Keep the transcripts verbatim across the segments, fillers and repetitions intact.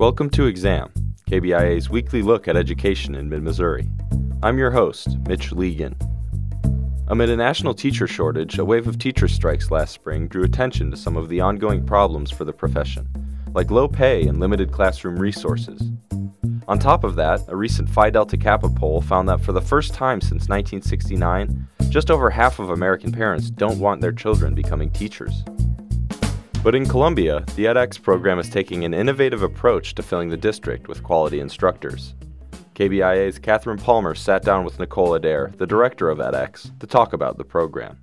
Welcome to Exam, K B I A's weekly look at education in mid-Missouri. I'm your host, Mitch Legan. Amid a national teacher shortage, a wave of teacher strikes last spring drew attention to some of the ongoing problems for the profession, like low pay and limited classroom resources. On top of that, a recent Phi Delta Kappa poll found that for the first time since nineteen sixty-nine, just over half of American parents don't want their children becoming teachers. But in Columbia, the edX program is taking an innovative approach to filling the district with quality instructors. K B I A's Catherine Palmer sat down with Nicole Adair, the director of edX, to talk about the program.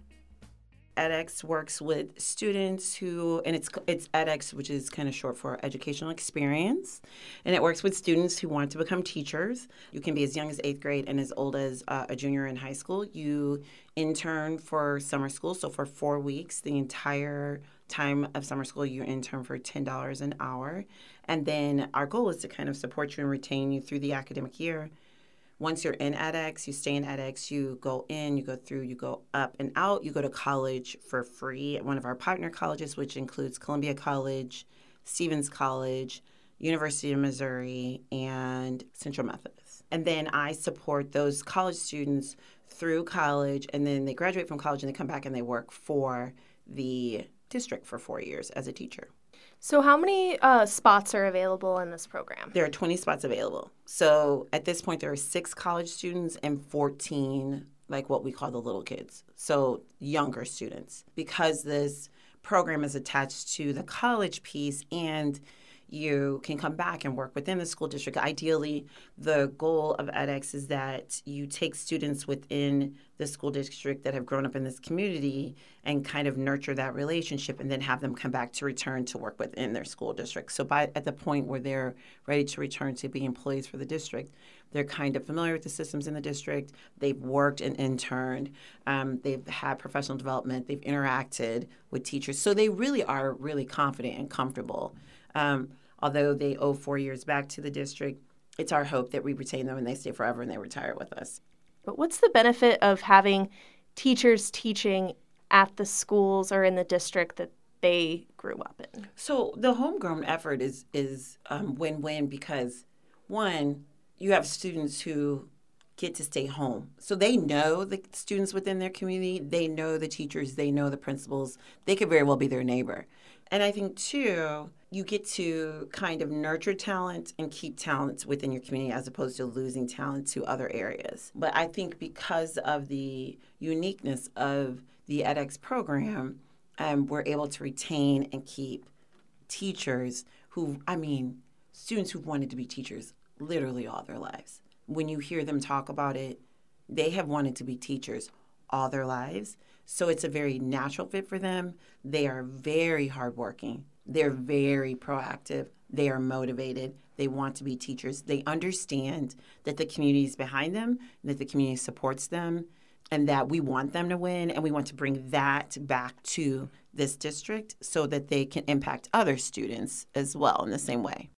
edX works with students who, and it's it's edX, which is kind of short for educational experience, and it works with students who want to become teachers. You can be as young as eighth grade and as old as uh, a junior in high school. You intern for summer school, so for four weeks, the entire time of summer school, you intern for ten dollars an hour. And then our goal is to kind of support you and retain you through the academic year. Once you're in edX, you stay in edX, you go in, you go through, you go up and out, you go to college for free at one of our partner colleges, which includes Columbia College, Stevens College, University of Missouri, and Central Methodist. And then I support those college students through college, and then they graduate from college and they come back and they work for the district for four years as a teacher. So how many uh, spots are available in this program? There are twenty spots available. So at this point, there are six college students and fourteen, like what we call the little kids, so younger students. Because this program is attached to the college piece and you can come back and work within the school district. Ideally, the goal of edX is that you take students within the school district that have grown up in this community and kind of nurture that relationship and then have them come back to return to work within their school district. So by at the point where they're ready to return to be employees for the district, they're kind of familiar with the systems in the district. They've worked and interned. Um, they've had professional development. They've interacted with teachers. So they really are really confident and comfortable. Um, although they owe four years back to the district, it's our hope that we retain them and they stay forever and they retire with us. But what's the benefit of having teachers teaching at the schools or in the district that they grew up in? So the homegrown effort is is um, win-win because, one, you have students who get to stay home. So they know the students within their community. They know the teachers. They know the principals. They could very well be their neighbor. And I think, too, you get to kind of nurture talent and keep talent within your community as opposed to losing talent to other areas. But I think because of the uniqueness of the edX program, um, we're able to retain and keep teachers who, I mean, students who've wanted to be teachers literally all their lives. When you hear them talk about it, they have wanted to be teachers all their lives. So it's a very natural fit for them. They are very hardworking. They're very proactive. They are motivated. They want to be teachers. They understand that the community is behind them, that the community supports them, and that we want them to win, and we want to bring that back to this district so that they can impact other students as well in the same way.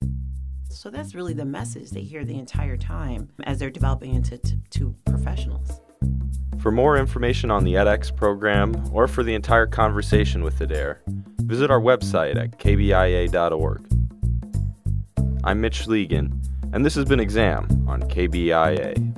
So that's really the message they hear the entire time as they're developing into t- to professionals. For more information on the edX program or for the entire conversation with Adair, visit our website at k b i a dot org. I'm Mitch Legan, and this has been Exam on K B I A.